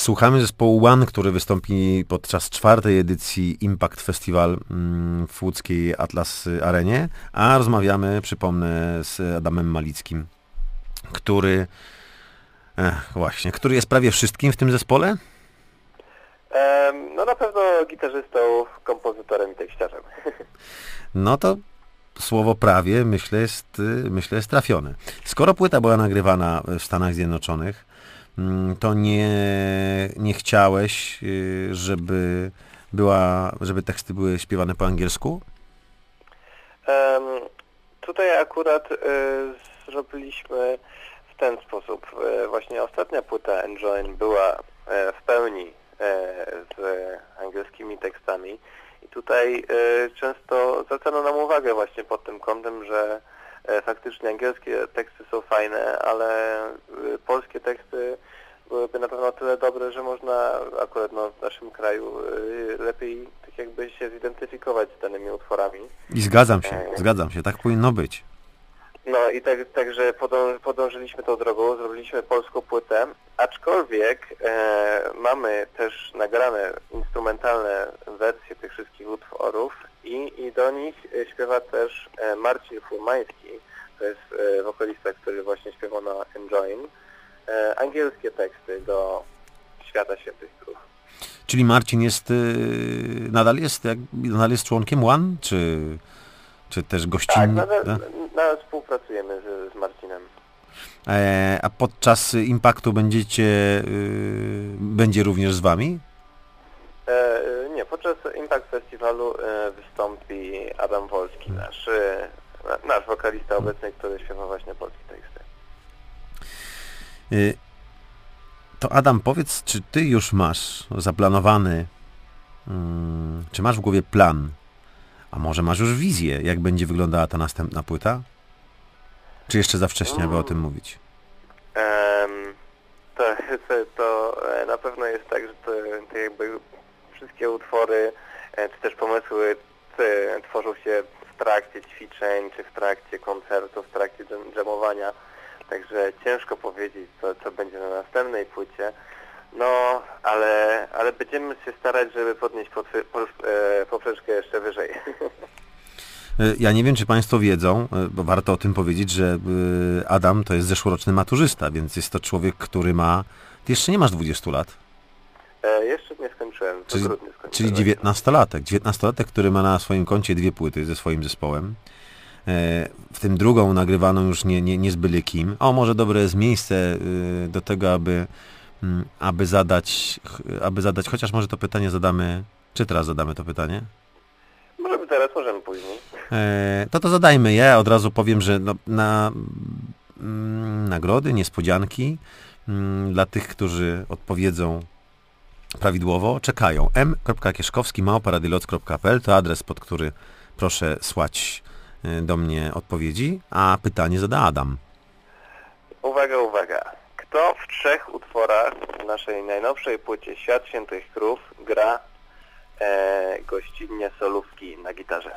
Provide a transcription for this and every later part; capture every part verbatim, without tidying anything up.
Słuchamy zespołu One, który wystąpi podczas czwartej edycji Impact Festival w łódzkiej Atlas Arenie, a rozmawiamy, przypomnę, z Adamem Malickim, który eh, właśnie, który jest prawie wszystkim w tym zespole? No na pewno gitarzystą, kompozytorem i tekściarzem. No to słowo prawie, myślę, jest, myślę, jest trafione. Skoro płyta była nagrywana w Stanach Zjednoczonych, to nie, nie chciałeś, żeby była, żeby teksty były śpiewane po angielsku? Um, tutaj akurat y, zrobiliśmy w ten sposób. Y, właśnie ostatnia płyta Enjoin była y, w pełni y, z angielskimi tekstami i tutaj y, często zwracano nam uwagę właśnie pod tym kątem, że y, faktycznie angielskie teksty są fajne, ale y, polskie teksty byłyby na pewno tyle dobre, że można akurat no, w naszym kraju y, lepiej tak jakby się zidentyfikować z danymi utworami. I zgadzam się, e... zgadzam się, tak powinno być. No i tak, także podąż, podążyliśmy tą drogą, zrobiliśmy polską płytę, aczkolwiek e, mamy też nagrane instrumentalne wersje tych wszystkich utworów i, i do nich śpiewa też e, Marcin Furmański, to jest e, wokalista, który właśnie śpiewał na Enjoin, e, angielskie teksty do Świata Świętych Krów. Czyli Marcin jest, nadal jest, jak, nadal jest członkiem One, czy, czy też gościnny? Tak, nadal, tak? nadal współpracujemy z, z Marcinem. E, a podczas Impactu będziecie, y, będzie również z wami? E, nie, podczas Impact Festiwalu e, wystąpi Adam Wolski, nasz, e, nasz wokalista obecny, który śpiewa właśnie polskie teksty. Y, To Adam, powiedz, czy ty już masz zaplanowany, hmm, czy masz w głowie plan, a może masz już wizję, jak będzie wyglądała ta następna płyta? Czy jeszcze za wcześnie, aby o tym mówić? Um, to, to, to na pewno jest tak, że to, to jakby wszystkie utwory, czy też pomysły czy tworzą się w trakcie ćwiczeń, czy w trakcie koncertów, w trakcie dżemowania. Także ciężko powiedzieć, co, co będzie na następnej płycie. No, ale, ale będziemy się starać, żeby podnieść poprzeczkę jeszcze wyżej. Ja nie wiem, czy państwo wiedzą, bo warto o tym powiedzieć, że Adam to jest zeszłoroczny maturzysta, więc jest to człowiek, który ma... Ty jeszcze nie masz dwudziestu lat? E, jeszcze nie skończyłem. Czyli, czyli dziewiętnastolatek. dziewiętnastolatek, który ma na swoim koncie dwie płyty ze swoim zespołem. W tym drugą nagrywaną już nie, nie, nie z byle kim. O, może dobre jest miejsce do tego, aby, aby zadać, aby zadać, chociaż może to pytanie zadamy, czy teraz zadamy to pytanie? Możemy teraz, możemy później. To to zadajmy je. Ja od razu powiem, że no, na mm, nagrody, niespodzianki mm, dla tych, którzy odpowiedzą prawidłowo, czekają. m kropka kieszkowski małpa radioloc kropka p l to adres, pod który proszę słać do mnie odpowiedzi, a pytanie zada Adam. Uwaga, uwaga. Kto w trzech utworach w naszej najnowszej płycie Świat Świętych Krów gra e, gościnnie solówki na gitarze?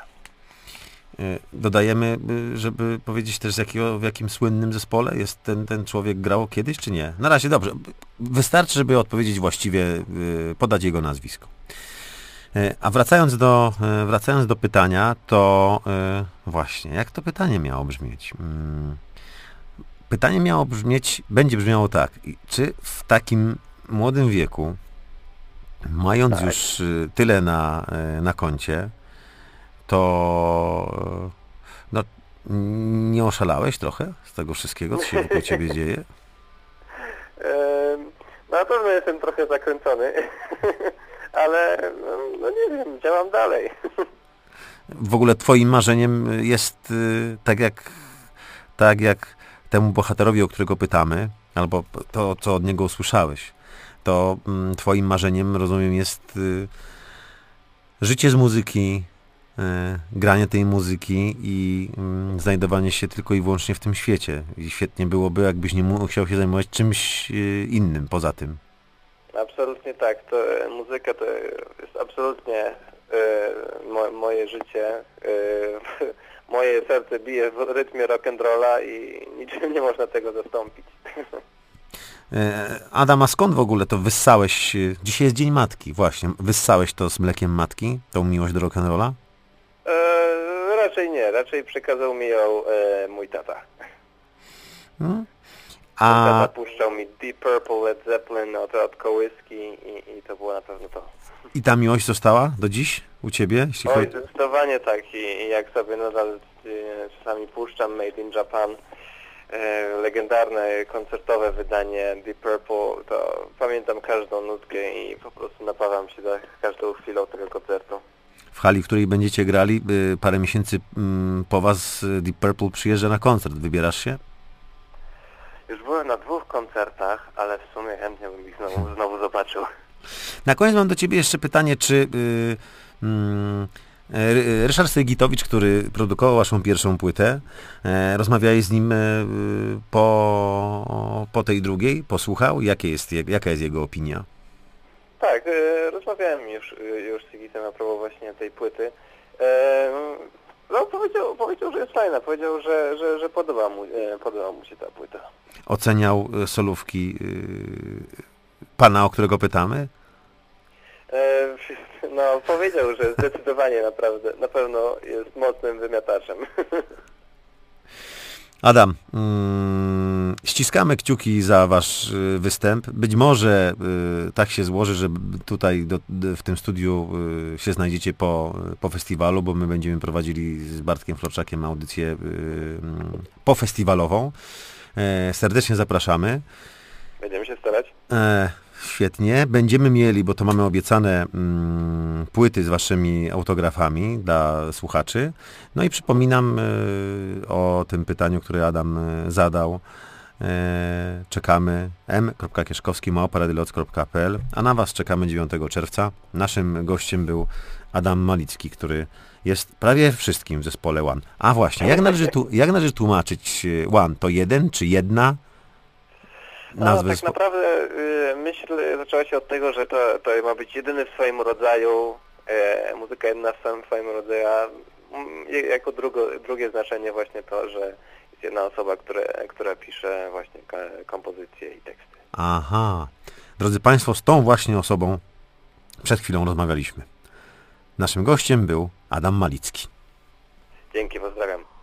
Dodajemy, żeby powiedzieć też z jakiego, w jakim słynnym zespole jest ten, ten człowiek grał kiedyś, czy nie? Na razie dobrze. Wystarczy, żeby odpowiedzieć właściwie, podać jego nazwisko. A wracając do, wracając do pytania, to właśnie, jak to pytanie miało brzmieć? Pytanie miało brzmieć, będzie brzmiało tak. Czy w takim młodym wieku, mając tak. już tyle na, na koncie, to no, nie oszalałeś trochę z tego wszystkiego, co się wokół ciebie dzieje? Na pewno jestem trochę zakręcony. Ale, no nie wiem, działam dalej. W ogóle twoim marzeniem jest y, tak jak tak jak temu bohaterowi, o którego pytamy, albo to, co od niego usłyszałeś, to y, twoim marzeniem, rozumiem, jest y, życie z muzyki, y, granie tej muzyki i y, znajdowanie się tylko i wyłącznie w tym świecie. I świetnie byłoby, jakbyś nie musiał się zajmować czymś y, innym poza tym. Absolutnie tak. To, muzyka to jest absolutnie y, mo, moje życie. Y, moje serce bije w rytmie rock'n'rolla i niczym nie można tego zastąpić. Adam, a skąd w ogóle to wyssałeś? Dzisiaj jest Dzień Matki, właśnie. Wyssałeś to z mlekiem matki, tą miłość do rock'n'rolla? E, raczej nie, raczej przekazał mi ją e, mój tata. Hmm? A... A... Tata puszczał mi Deep Purple, Led Zeppelin, od, od kołyski i, i to było na pewno to. I ta miłość została do dziś u ciebie? Jeśli Oj, chodzi... zdecydowanie tak. I, i jak sobie nadal e, czasami puszczam Made in Japan, e, legendarne koncertowe wydanie Deep Purple, to pamiętam każdą nutkę i po prostu napawam się za każdą chwilą tego koncertu. W hali, w której będziecie grali, y, parę miesięcy mm, po was Deep Purple przyjeżdża na koncert. Wybierasz się? Już byłem na dwóch koncertach, ale w sumie chętnie bym ich znowu, znowu zobaczył. Na koniec mam do ciebie jeszcze pytanie, czy y, y, Ryszard Sygitowicz, który produkował waszą pierwszą płytę, y, rozmawiałeś z nim y, po, po tej drugiej? Posłuchał? Jakie jest, jaka jest jego opinia? Tak, y, rozmawiałem już, y, już z Sygitem a propos właśnie tej płyty. Y, no powiedział, powiedział, że jest fajna, powiedział, że, że, że podoba, mu, y, podoba mu się ta płyta. Oceniał solówki y, pana, o którego pytamy? No, powiedział, że zdecydowanie naprawdę, na pewno jest mocnym wymiataczem. Adam, mm, ściskamy kciuki za wasz y, występ. Być może y, tak się złoży, że tutaj do, do, w tym studiu y, się znajdziecie po, po festiwalu, bo my będziemy prowadzili z Bartkiem Florczakiem audycję y, y, pofestiwalową. E, serdecznie zapraszamy. Będziemy się starać. E, Świetnie. Będziemy mieli, bo to mamy obiecane mm, płyty z waszymi autografami dla słuchaczy. No i przypominam y, o tym pytaniu, które Adam y, zadał. Y, czekamy m kropka kieszkowski małpa radioc kropka p l, a na was czekamy dziewiątego czerwca. Naszym gościem był Adam Malicki, który jest prawie wszystkim w zespole One. A właśnie, jak należy, tu, jak należy tłumaczyć One? To jeden czy jedna? No, tak naprawdę y, myśl zaczęła się od tego, że to, to ma być jedyny w swoim rodzaju, e, muzyka jedna w samym swoim rodzaju, a m, jako drugo, drugie znaczenie właśnie to, że jest jedna osoba, która, która pisze właśnie kompozycje i teksty. Aha. Drodzy Państwo, z tą właśnie osobą przed chwilą rozmawialiśmy. Naszym gościem był Adam Malicki. Dzięki, pozdrawiam.